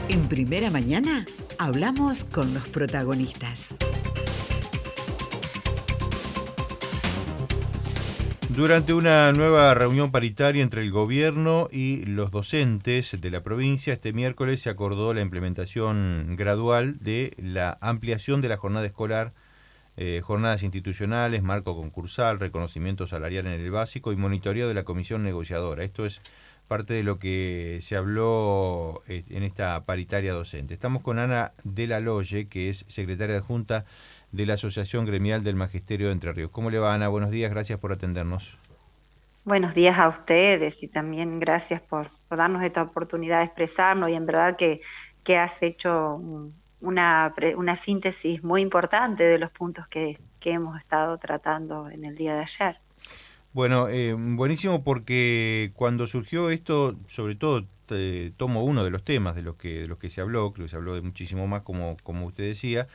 En Primera Mañana hablamos con los protagonistas. Durante una nueva reunión paritaria entre el gobierno y los docentes de la provincia, este miércoles se acordó la implementación gradual de la ampliación de la jornada escolar, jornadas institucionales, marco concursal, reconocimiento salarial en el básico y monitoreo de la comisión negociadora. Esto es parte de lo que se habló en esta paritaria docente. Estamos con Ana de la Loye, que es secretaria adjunta de la Asociación Gremial del Magisterio de Entre Ríos. ¿Cómo le va, Ana? Buenos días, gracias por atendernos. Buenos días a ustedes y también gracias por darnos esta oportunidad de expresarnos y en verdad que has hecho una síntesis muy importante de los puntos que hemos estado tratando en el día de ayer. Bueno, buenísimo, porque cuando surgió esto, sobre todo tomo uno de los temas de los que se habló, creo que se habló de muchísimo más, como usted decía,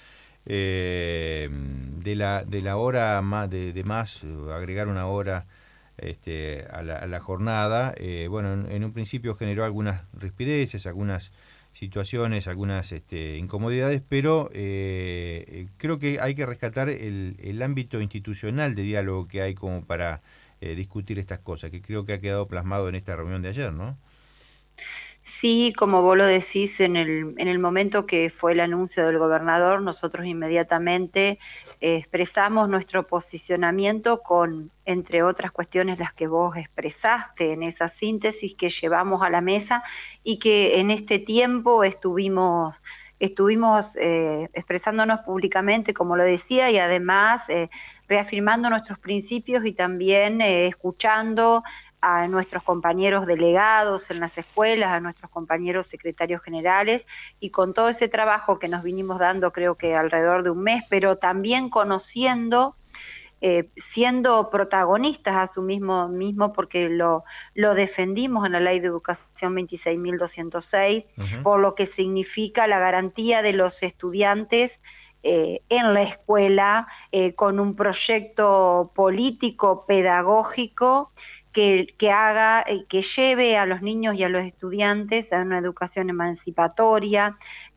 de la hora más de más, agregar una hora a la jornada. Bueno, en un principio generó algunas rispideces, algunas situaciones, algunas incomodidades, pero creo que hay que rescatar el ámbito institucional de diálogo que hay como para discutir estas cosas, que creo que ha quedado plasmado en esta reunión de ayer, ¿no? Sí, como vos lo decís, en el momento que fue el anuncio del gobernador, nosotros inmediatamente expresamos nuestro posicionamiento con, entre otras cuestiones, las que vos expresaste en esa síntesis que llevamos a la mesa y que en este tiempo estuvimos expresándonos públicamente, como lo decía, y además reafirmando nuestros principios y también escuchando a nuestros compañeros delegados en las escuelas, a nuestros compañeros secretarios generales, y con todo ese trabajo que nos vinimos dando creo que alrededor de un mes, pero también conociendo, siendo protagonistas a su mismo porque lo defendimos en la Ley de Educación 26.206, por lo que significa la garantía de los estudiantes en la escuela, con un proyecto político, pedagógico, que lleve a los niños y a los estudiantes a una educación emancipatoria,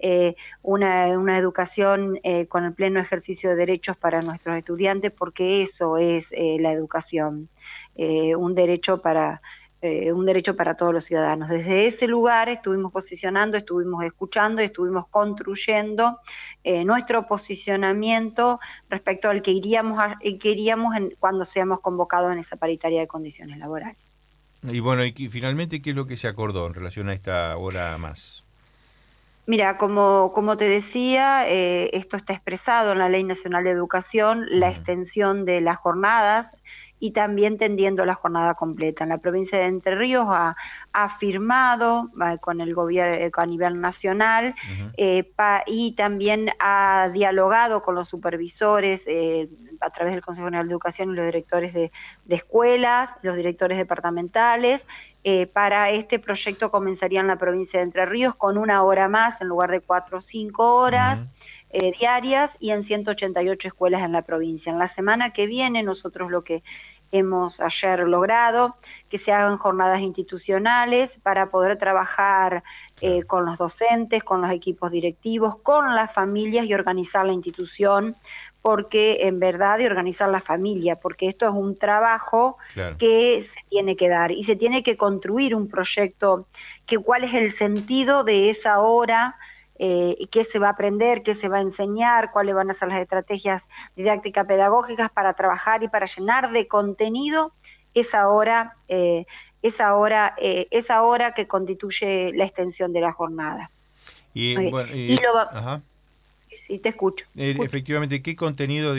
una educación con el pleno ejercicio de derechos para nuestros estudiantes, porque eso es la educación, un derecho para todos los ciudadanos. Desde ese lugar estuvimos posicionando, estuvimos escuchando, estuvimos construyendo nuestro posicionamiento respecto al que iríamos cuando seamos convocados en esa paritaria de condiciones laborales. Y bueno, y finalmente, ¿qué es lo que se acordó en relación a esta hora más? Mira, como te decía, esto está expresado en la Ley Nacional de Educación, la extensión de las jornadas y también tendiendo la jornada completa. En la provincia de Entre Ríos ha firmado con el gobierno a nivel nacional y también ha dialogado con los supervisores a través del Consejo General de Educación y los directores de escuelas, los directores departamentales. Para este proyecto comenzaría en la provincia de Entre Ríos con una hora más en lugar de 4 o 5 horas diarias y en 188 escuelas en la provincia. En la semana que viene nosotros lo que hemos ayer logrado, que se hagan jornadas institucionales para poder trabajar con los docentes, con los equipos directivos, con las familias y organizar la institución, porque en verdad, y organizar la familia, porque esto es un trabajo que se tiene que dar y se tiene que construir un proyecto, que cuál es el sentido de esa hora, qué se va a aprender, qué se va a enseñar, cuáles van a ser las estrategias didácticas pedagógicas para trabajar y para llenar de contenido esa hora que constituye la extensión de la jornada. Sí, te escucho. Efectivamente, ¿qué contenido,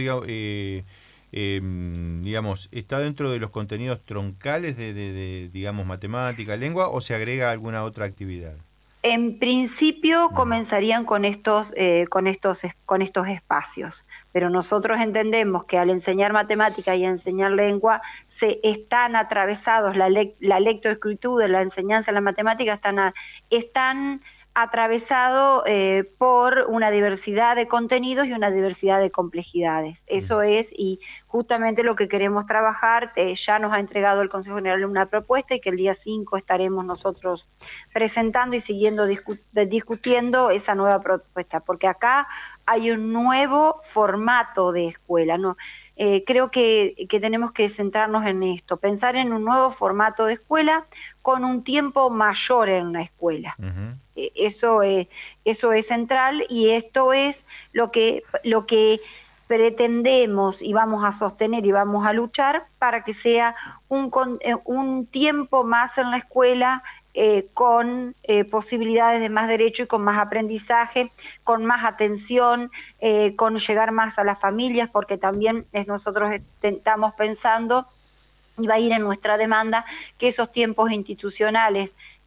digamos, está dentro de los contenidos troncales de digamos, matemática, lengua, o se agrega alguna otra actividad? En principio comenzarían con estos espacios, pero nosotros entendemos que al enseñar matemática y enseñar lengua se están atravesados la lectoescritura, la enseñanza de la matemática están atravesado por una diversidad de contenidos y una diversidad de complejidades. Eso es, y justamente lo que queremos trabajar, ya nos ha entregado el Consejo General una propuesta y que el día 5 estaremos nosotros presentando y siguiendo discutiendo esa nueva propuesta, porque acá hay un nuevo formato de escuela, ¿no? Creo que tenemos que centrarnos en esto, pensar en un nuevo formato de escuela con un tiempo mayor en la escuela. Eso es central, y esto es lo que pretendemos y vamos a sostener y vamos a luchar para que sea un tiempo más en la escuela, con posibilidades de más derecho y con más aprendizaje, con más atención, con llegar más a las familias, porque también nosotros estamos pensando, y va a ir en nuestra demanda, que esos tiempos institucionales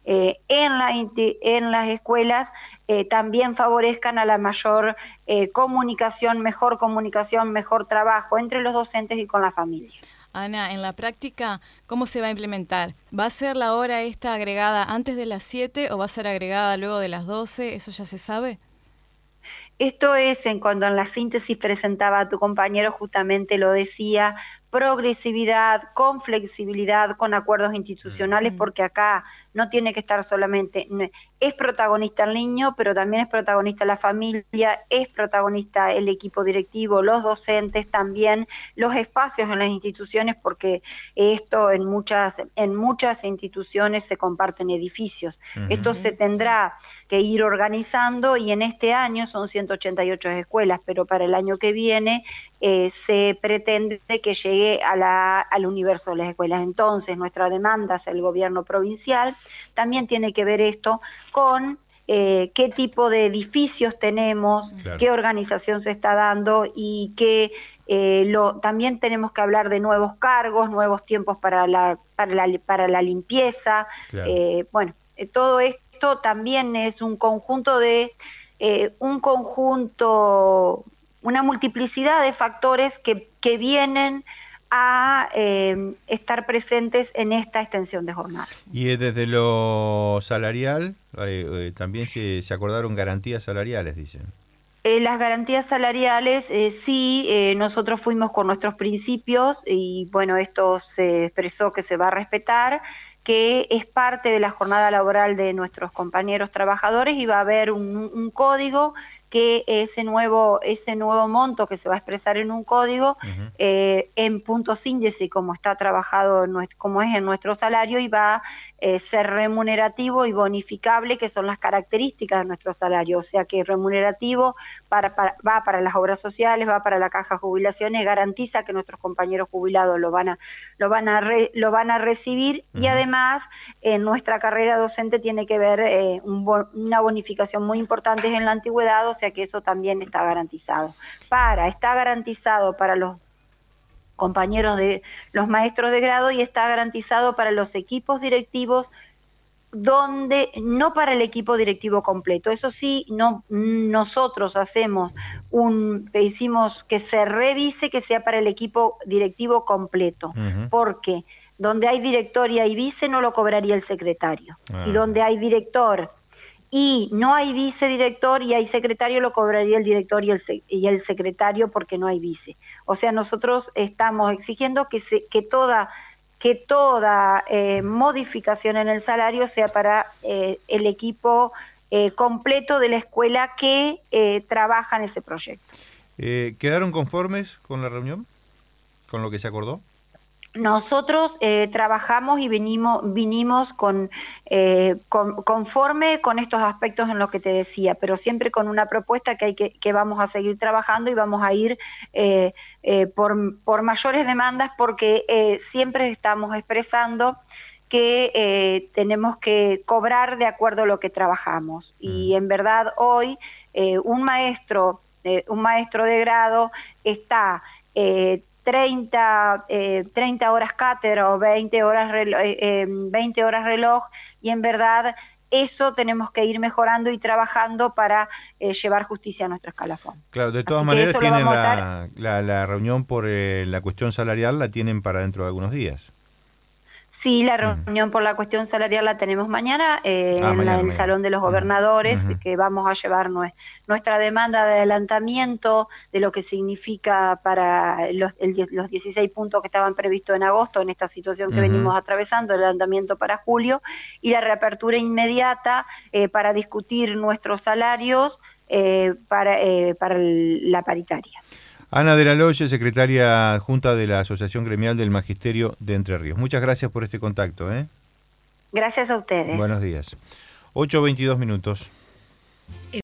en las escuelas también favorezcan a la mayor comunicación, mejor trabajo entre los docentes y con la familia. Ana, en la práctica, ¿cómo se va a implementar? ¿Va a ser la hora esta agregada antes de las 7 o va a ser agregada luego de las 12? ¿Eso ya se sabe? Esto es, cuando en la síntesis presentaba a tu compañero, justamente lo decía, progresividad, con flexibilidad, con acuerdos institucionales, porque acá no tiene que estar solamente, es protagonista el niño, pero también es protagonista la familia, es protagonista el equipo directivo, los docentes también, los espacios en las instituciones, porque esto en muchas instituciones se comparten edificios. Esto se tendrá que ir organizando, y en este año son 188 escuelas, pero para el año que viene se pretende que llegue al universo de las escuelas. Entonces, nuestra demanda hacia el gobierno provincial también tiene que ver esto con qué tipo de edificios tenemos, claro, qué organización se está dando, y que también tenemos que hablar de nuevos cargos, nuevos tiempos para la limpieza. Claro. Todo esto también es un conjunto una multiplicidad de factores que vienen a estar presentes en esta extensión de jornada. Y desde lo salarial, también se acordaron garantías salariales, dicen. Las garantías salariales, sí, nosotros fuimos con nuestros principios, y bueno, esto se expresó que se va a respetar, que es parte de la jornada laboral de nuestros compañeros trabajadores, y va a haber un código, que ese nuevo monto que se va a expresar en un código, en puntos índice, como está trabajado, como es en nuestro salario, y va a ser remunerativo y bonificable, que son las características de nuestro salario. O sea que remunerativo va para las obras sociales, va para la caja de jubilaciones, garantiza que nuestros compañeros jubilados lo van a recibir, y además en nuestra carrera docente tiene que ver una bonificación muy importante en la antigüedad, o sea que eso también está garantizado. Está garantizado para los compañeros de los maestros de grado, y está garantizado para los equipos directivos, donde no para el equipo directivo completo. Eso sí, nosotros hicimos que se revise, que sea para el equipo directivo completo, porque donde hay director y hay vice no lo cobraría el secretario, y donde hay director y no hay vicedirector y hay secretario, lo cobraría el director y el secretario, porque no hay vice. O sea, nosotros estamos exigiendo que toda modificación en el salario sea para el equipo completo de la escuela que trabaja en ese proyecto. ¿Quedaron conformes con la reunión? ¿Con lo que se acordó? Nosotros trabajamos y vinimos conforme con estos aspectos en los que te decía, pero siempre con una propuesta que vamos a seguir trabajando, y vamos a ir por mayores demandas, porque siempre estamos expresando que tenemos que cobrar de acuerdo a lo que trabajamos. Y en verdad hoy un maestro de grado está 30 horas cátedra o 20 horas reloj, y en verdad eso tenemos que ir mejorando y trabajando para llevar justicia a nuestro escalafón. Claro, de todas maneras tienen la reunión por la cuestión salarial, la tienen para dentro de algunos días. Sí, la reunión por la cuestión salarial la tenemos mañana en el Salón de los Gobernadores, que vamos a llevar nuestra demanda de adelantamiento de lo que significa para los 16 puntos que estaban previstos en agosto en esta situación que venimos atravesando, el adelantamiento para julio, y la reapertura inmediata para discutir nuestros salarios para la paritaria. Ana de la Loye, secretaria adjunta de la Asociación Gremial del Magisterio de Entre Ríos. Muchas gracias por este contacto. Gracias a ustedes. Buenos días. 8:22 minutos.